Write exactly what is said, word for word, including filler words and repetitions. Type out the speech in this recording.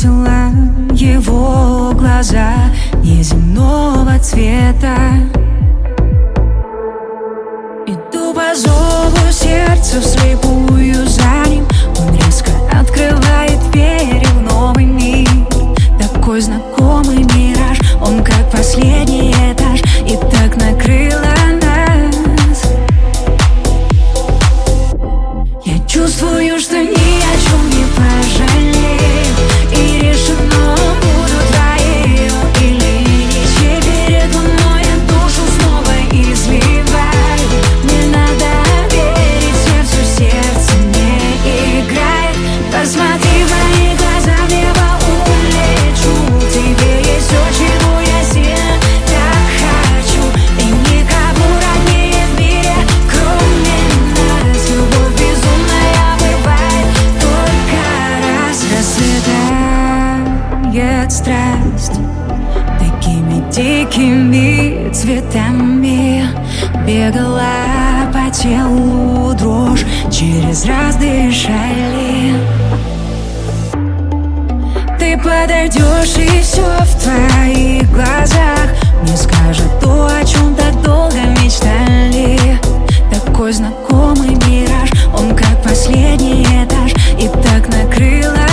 заметила его глаза неземного цвета. Иду по зову сердца вслепую за ним. Он резко открывает двери в новый мир. Такой знакомый мираж, он как последний этаж, и так накрыло нас. Я чувствую, что ни о чем не пожалею, и решено буду твоей или ничей. Перед луной я душу снова изливаю. Мне надо верить сердцу, сердце не играет. Посмотри в мои глаза, в небо улечу. Тебе есть все, чего я сильно так хочу, и никому роднее в мире, кроме нас. Любовь безумная бывает только раз. Расцветает страсть такими дикими цветами. Бегала по телу дрожь, через раз дышали. Ты подойдешь, и все в твоих глазах мне скажет то, о чем так долго мечтали. Такой знакомый мираж, он как последний этаж, и так накрыло